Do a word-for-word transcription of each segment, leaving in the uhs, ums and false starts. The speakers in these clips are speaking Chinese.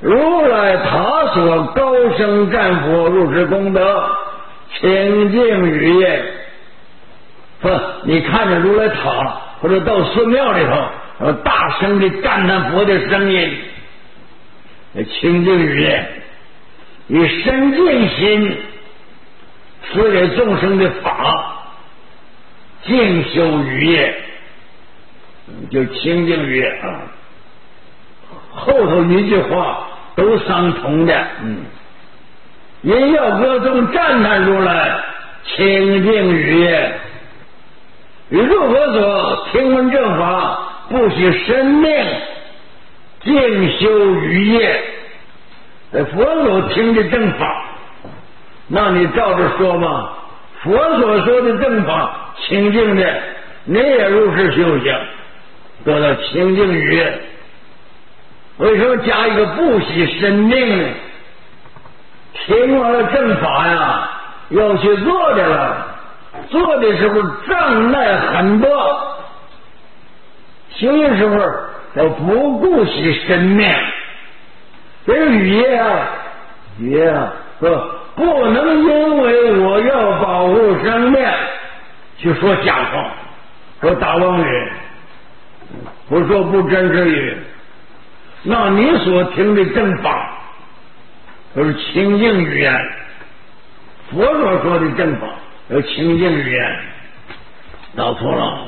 如来他所高声战佛入世功德清净语也。不，你看着如来塔或者到寺庙里头，大声的赞叹佛的声音，清净语也，以深净心赐给众生的法，净修语也，就清净语啊。后头一句话都相同的，嗯，因要歌颂赞叹如来清净语也。如何所听闻正法，不惜生命净修语业？佛所听的正法，那你照着说嘛？佛所说的正法清净的，你也如是修行，得到清净语业。为什么加一个不惜生命呢？听完了正法呀，要去做的了。做的时候障碍很多，修的时候要不顾惜生命。这个语业啊，语业啊，不能因为我要保护生命去说假话，说大妄语，不说不真实语。那你所听的正法都是清净语言，佛所说的正法有清净语言，搞错了。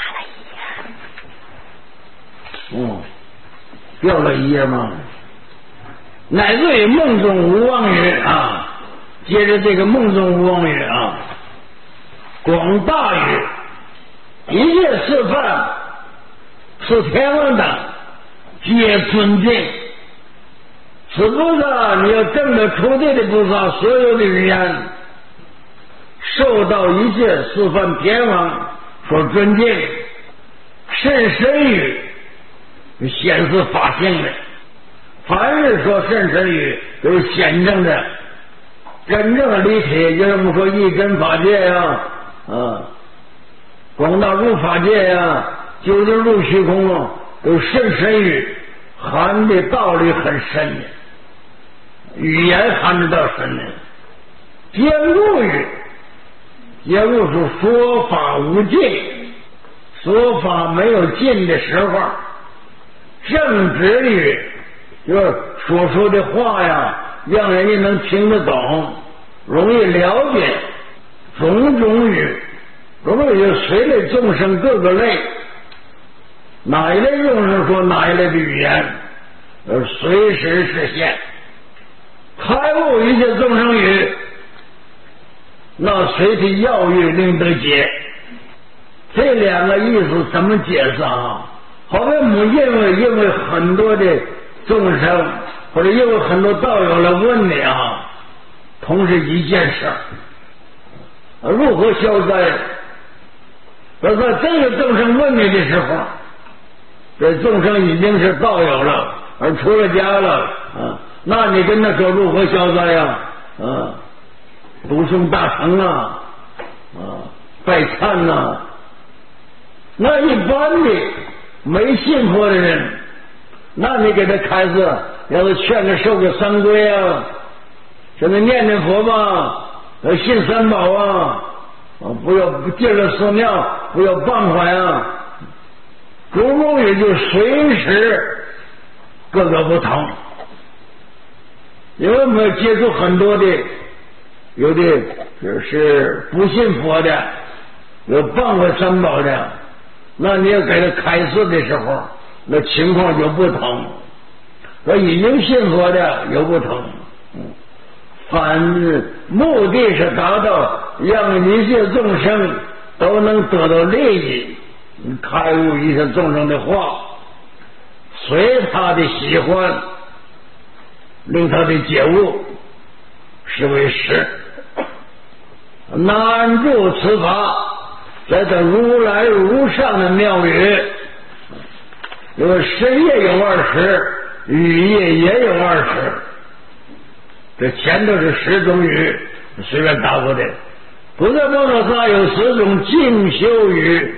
哦，掉了一页吗？乃至于梦中无妄语啊，接着这个梦中无妄语啊，广大语，一切示范，是天王等皆尊敬。此菩萨，你要证得出地的菩萨，所有的语言受到一切示范天王所尊敬，甚深语显示法性的。凡是说甚深语，都是显正的、真正的立体。就这么说，一真法界呀，啊，广大入法界呀，究竟入虚空啊，都是甚深语，含的道理很深的，语言含的道深的。坚固语，坚固是说法无尽，说法没有尽的时候。正直语，就是所说的话呀，让人家能听得懂，容易了解。种种语，种种语随类众生各个类，哪一类众生说哪一类的语言，而随时实现。开悟一切众生语，那随其要语令得解。这两个意思怎么解释啊？好比我们因为因为很多的众生，或者因为很多道友来问你啊，同是一件事儿，如何消灾？而在这个众生问你的时候，这众生已经是道友了，而出了家了啊，那你跟他说如何消灾呀？啊，读诵大乘啊，啊，拜忏呐，那一般的没信佛的人，那你给他开示，要是劝他受个三皈啊，叫他念念佛吧，要信三宝啊，不要进了寺庙，不要谤怀啊，种种也就随时各个不同。因为我们接触很多的，有的就是不信佛的，有谤怀三宝的，那你要给他开示的时候，那情况就不同。我已经信佛的有不同，反目的是达到让一切众生都能得到利益，开悟一切众生的话，随他的喜欢，令他的觉悟，是为实。难住此法，在这如来如上的妙语，因为身业有二十，语业也有二十，这前头是十种语，随便答复的。不在摩诃萨有十种净修语，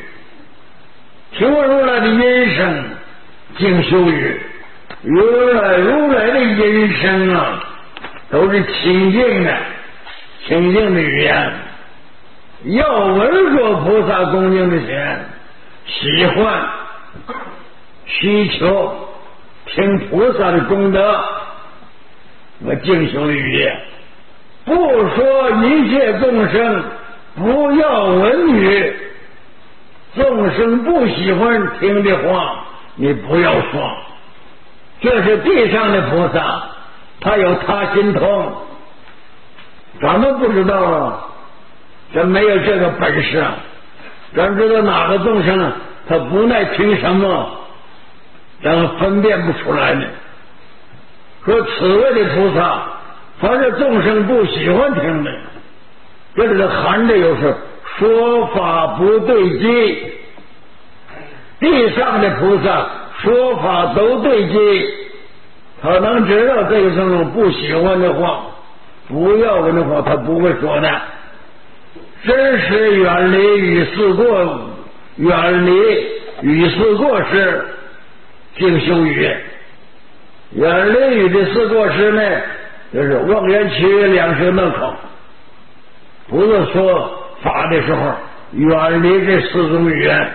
听闻如来的音声，净修语，如来如来的音音声啊，都是清净的，清净的语言。要闻说菩萨恭敬的心，喜欢需求听菩萨的功德和敬修的语言，不说一切众生不要闻语，众生不喜欢听的话你不要说。这是地上的菩萨，他有他心通，咱们不知道啊，咱没有这个本事啊，咱知道哪个众生他不耐听什么，咱分辨不出来呢。说此位的菩萨，凡是众生不喜欢听的，这里头含着有是说法不对机。地上的菩萨说法都对机，他能知道这个众生不喜欢的话，不要闻的话，他不会说的。真是远离与世过，远离与世过失，静修语。远离与的世过失呢，就是妄言其语，两舌嫩口。不是说法的时候远离这四种语言，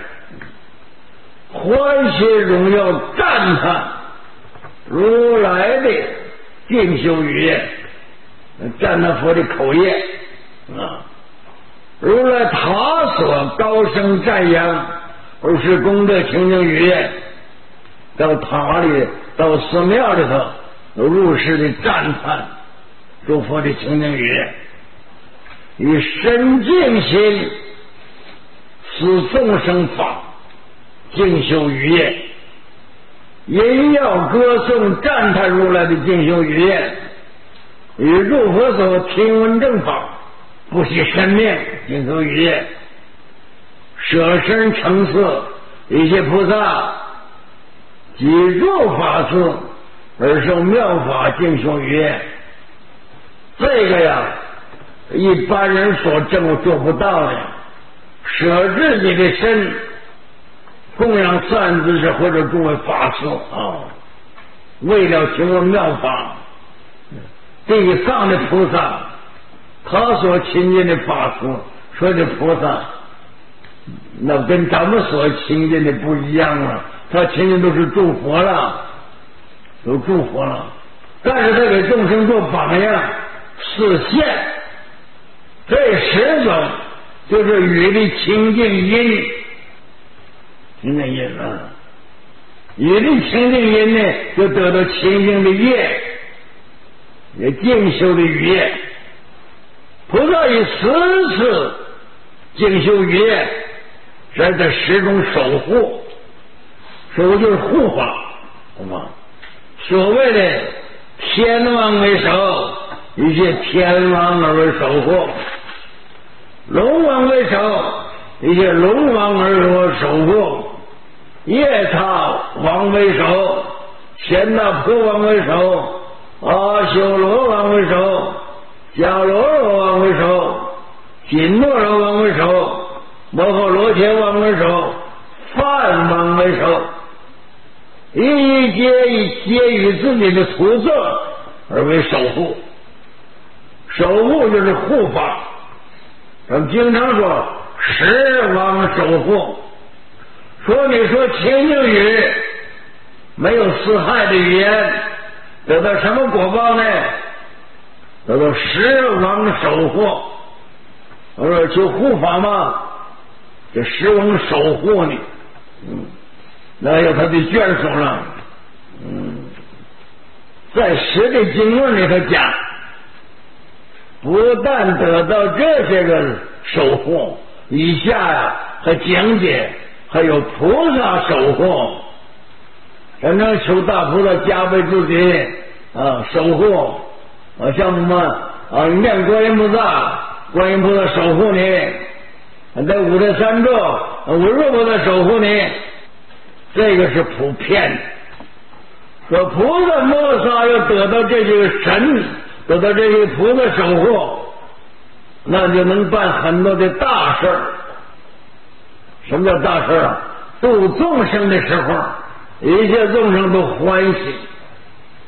欢喜荣耀赞叹如来的静修语言，赞叹佛的口业啊。如来他所高声赞扬，而是功德清净语言，到塔里到寺庙里头入世的赞叹诸佛的清净语言，以深静心使众生法静修语言，因要歌颂赞叹如来的静修语言，与入佛所听闻正法不惜生命静修语言，舍身成寺一切菩萨即入法寺而受妙法静修语言。这个呀一般人所证做不到的，舍自己的身供养善知识或者诸位法师啊，为了听闻妙法。地上的菩萨他所亲近的法师，所有的菩萨那跟咱们所亲近的不一样啊，他亲近都是祝福了，都祝福了，但是他给众生做榜样示现。这十种就是语的清净音，清净音啊，语的清净音呢，就得到清净的业，也静修的语业。菩萨以十次静修语业，在这十种守护，守护就是护法，好吗？所谓的天王为首，一切天王而为守护；龙王为首，一切龙王而为守护；夜叉王为首，乾那婆王为首，阿修罗王为首，迦罗罗王为首，紧诺罗王为首，摩诃罗伽王为首，梵王为首，一一皆以皆以自己的徒众而为守护。守护就是护法，咱们经常说十王守护，说你说清净语没有四害的语言，得到什么果报呢？得到十王守护。我说求护法嘛，这十王守护你，嗯，那有他的眷属了，嗯，在十的经论里头讲，不但得到这些个守护，以下呀、啊、还讲解还有菩萨守护，真正求大菩萨加倍自己啊守护啊，像我们啊念观音菩萨，观音菩萨守护你，在五台三座无若菩萨守护你，这个是普遍的。说菩萨摩萨要得到这些个神，得到这些菩萨守护，那就能办很多的大事儿。什么叫大事啊？度众生的时候，一切众生都欢喜，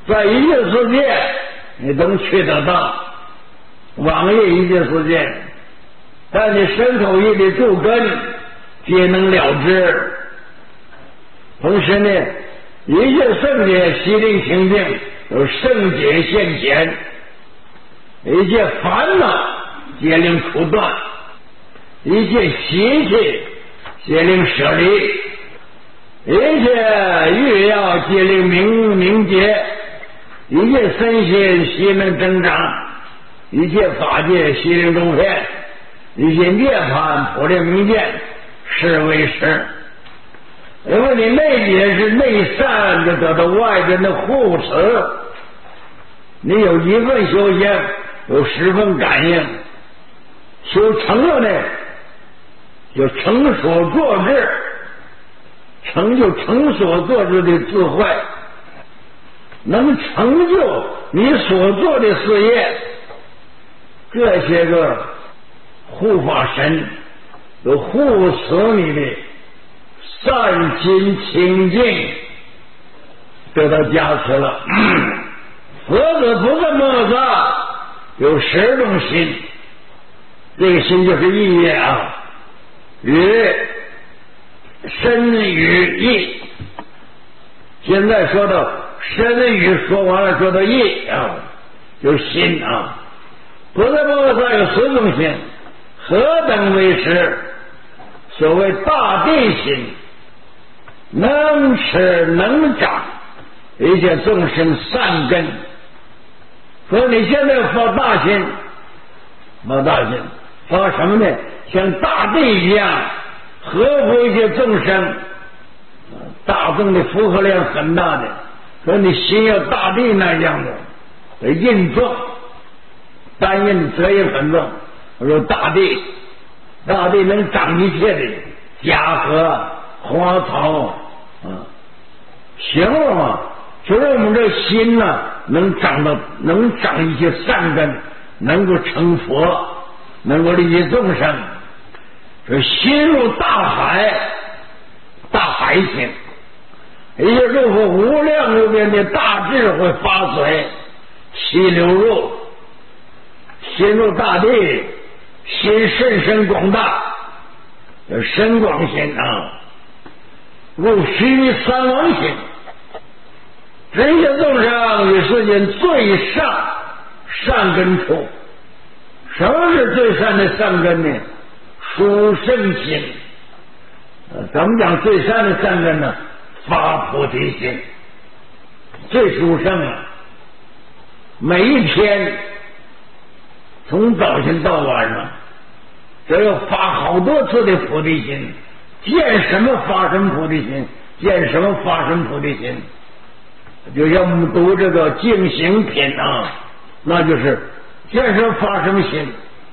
在一切世界你都去得到，往业一切世界，但你身口意的诸根皆能了知。同时呢，一切圣洁悉令清净，有圣洁现前，一切烦恼皆令除断，一切习气皆令舍离，一切欲要皆令明明洁，一切身心悉能增长，一切法界悉令中现，一切涅槃普令明见，是为实。因为你内解是内善，就得到外边的护持，你有一份修行，有十分感应，修成了呢，就成所作智，成就成所作智的智慧，能成就你所做的事业。这些个护法神有护持你的善心清净，得到加持了。佛子不这么大，有十种心，这个心就是意业啊，与身与意。现在说到身与，说完了说到意啊，就是心啊。不这么大有十种心，何等为实？所谓大地心，能持能长一切众生善根。所以你现在发大心，发大心，发什么呢？像大地一样呵护一些众生，大众的负荷量很大的，所以你心要大地那样的印重，担任的责任很重。我说大地，大地能长一切的家禾花草啊，形容啊，就是我们这心呢、啊，能长到能长一些善根，能够成佛，能够利益众生。说心入大海，大海心，一些入乎无量无边的大智慧发水，气流入，心入大地，心甚深广大，叫深广心啊。入虚三王心，这些众生与世间最上善根处。什么是最善的善根呢？殊胜心。呃，咱们讲最善的善根呢，发菩提心，最殊胜了。每一天从早晨到晚上，只要发好多次的菩提心，见什么发生菩提心，见什么发生菩提心。就像我们读这个净行品啊，那就是见什么发生心，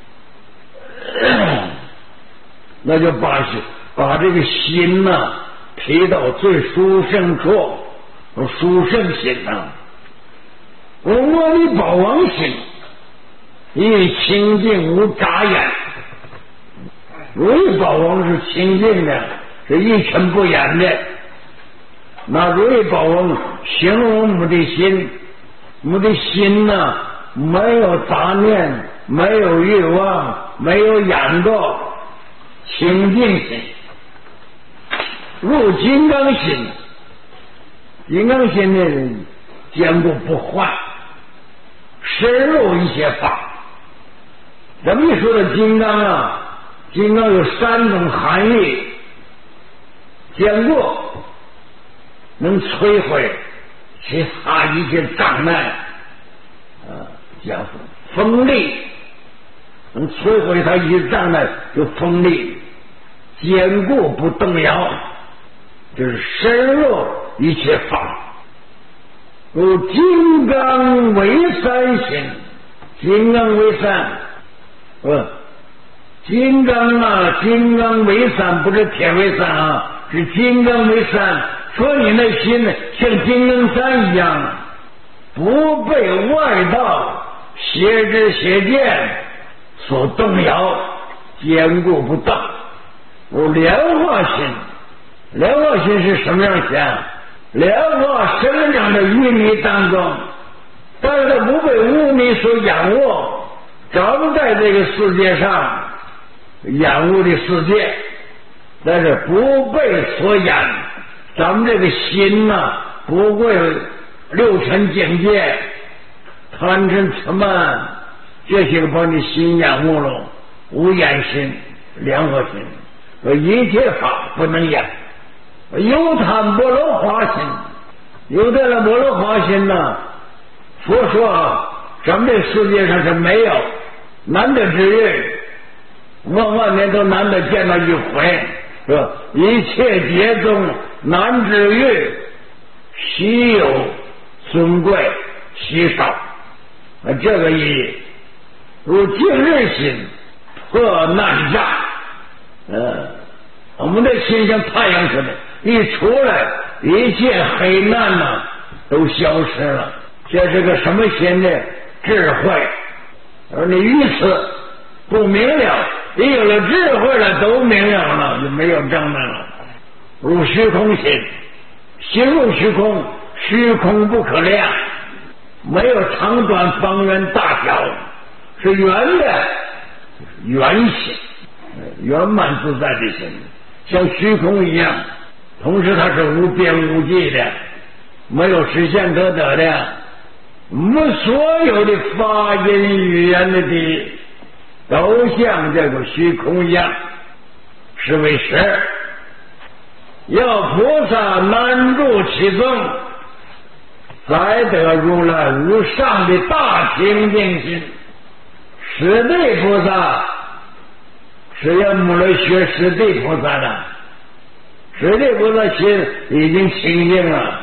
那就把把这个心呐、啊、提到最殊胜处，殊胜心啊。我阿弥宝王心，亦清净无杂染。如意宝王是清净的，是一尘不染的。那如意宝王形容我们的心，我们的心呢、啊，没有杂念，没有欲望，没有染垢，清净心。入金刚心，金刚心呢，坚固不坏，深入一切法。咱们一说的金刚啊，金刚有三种含义：坚固，能摧毁其他一切障碍，啊，叫锋利，能摧毁它一切障碍，就锋利；坚固不动摇，就是深入一切法。如金刚为三心，金刚为三，不，金刚啊，金刚为三，不是铁为三啊，是金刚为三。说你那心呢，像金刚山一样，不被外道邪知邪见所动摇，坚固不动。如莲花心，莲花心是什么样心？ 莲花生长在淤泥当中，但是它不被污泥所仰卧，咱们在这个世界上仰卧的世界，但是不被所仰。咱们这个心呐、啊，不会六尘境界、贪嗔痴慢这些个把你心仰卧了，无眼心、莲花心，一切法不能仰。有贪波罗花心，有的了波罗花心呢，佛说啊，咱们这世界上是没有，难得之日，万万年都难得见到一回，是吧？一切劫中难之日，稀有尊贵稀少，啊，这个意义。如今日心破难障，呃，我们的心像太阳似的，一出来，一切黑暗呐、啊、都消失了。这是个什么心呢？智慧。而你于此不明了，你有了智慧了，都明了了，就没有障碍了。入虚空心，心入虚空，虚空不可量，没有长短方圆大小，是圆的圆心，圆满自在的心，像虚空一样。同时它是无边无际的，没有实现可得的。我们所有的发音语言的地都像这个虚空一样，是为实。要菩萨难入其中，才得如来无上的大清净心。十地菩萨是要母来学十地菩萨的，十地菩萨心已经清净了，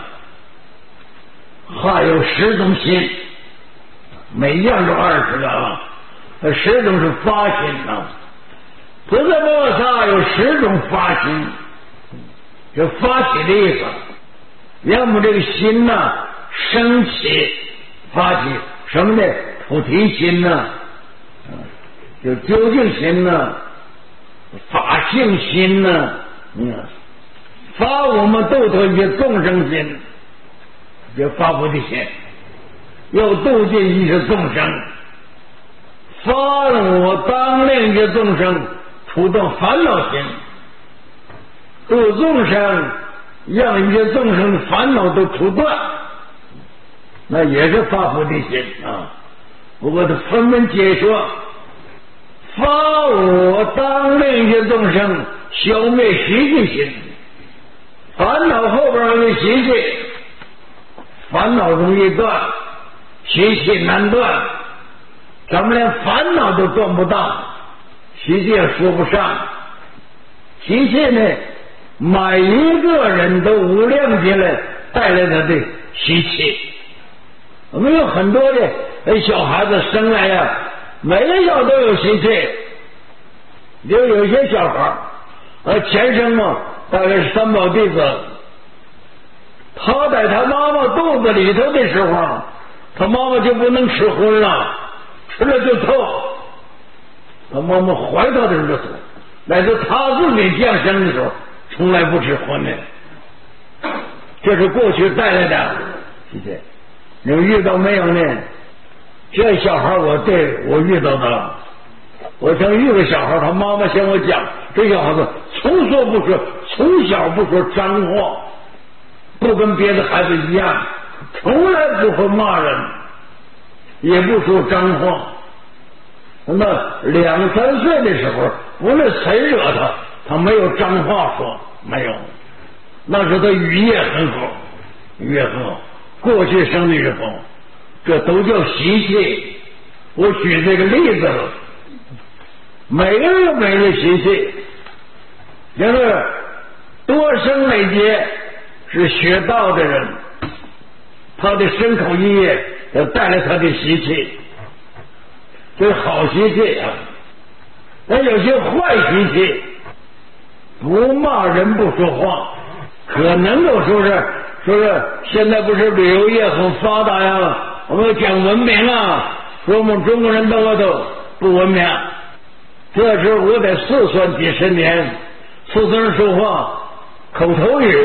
还有十种心，每样都二十个啊，十种是发心啊。菩萨摩萨有十种发心，就发起的意思。要么这个心呐、啊、升起发起什么呢？菩提心呐、啊，就究竟心呐、啊，法性心呐、啊，嗯，发我们度脱一些众生心，就发菩提心，又度尽一切众生，发我当令一切众生除动烦恼心，度众生让一些众生的烦恼都除断，那也是发菩提心啊。不过他分门解说，发我当令一些众生消灭习气心，烦恼后边有习气，烦恼容易断，习气难断，咱们连烦恼都断不到，习气也说不上。习气呢，每一个人都无量劫来带来他的习气。我们有很多的小孩子生来呀、啊，每个小都有习气。就有些小孩呃，前生嘛，大概是三宝弟子，他在他妈妈肚子里头的时候，他妈妈就不能吃荤了，吃了就吐。他妈妈怀他的时候就吐，乃至他自己降生的时候，从来不吃荤的。这是过去带来的习气。你们遇到没有呢？这小孩我对我遇到的，我曾遇个小孩，他妈妈向我讲，这小孩子从说不说，从小不说脏话，不跟别的孩子一样，从来不会骂人，也不说脏话。那么两三岁的时候，无论谁惹他，他没有脏话说，没有。那时候他语业很好，语业很好。过去生的时候，这都叫习气。我举这个例子了，每个人有每个习气。就是多生累劫是学道的人，他的身口意业要带来他的习气，这是好习气啊。但有些坏习气，不骂人不说话，可能够说是说是现在不是旅游业很发达呀，我们讲文明啊，说我们中国人到外头不文明。这时候我得试算几十年，四川人说话口头语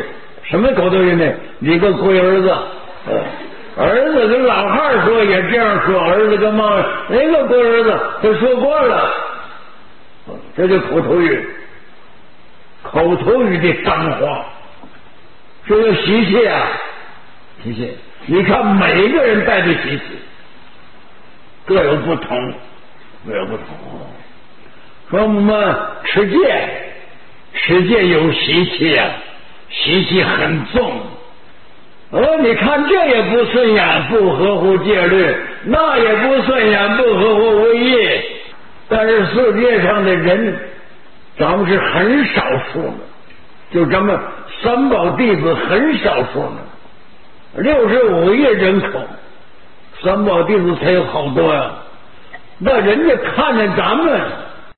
什么口头语呢？你个龟儿子，呃，儿子跟老汉说也这样说，儿子跟妈那个龟儿子他说惯了，这就口头语，口头语的脏话，这个习气啊，习气。你看每个人带的习气各有不同，各有不同。说我们持戒，持戒有习气啊，习气很重。哦，你看这也不顺眼，不合乎戒律，那也不顺眼，不合乎威仪。但是世界上的人，咱们是很少数的，就咱们三宝弟子很少数的，六十五亿人口，三宝弟子才有好多呀。那人家看见咱们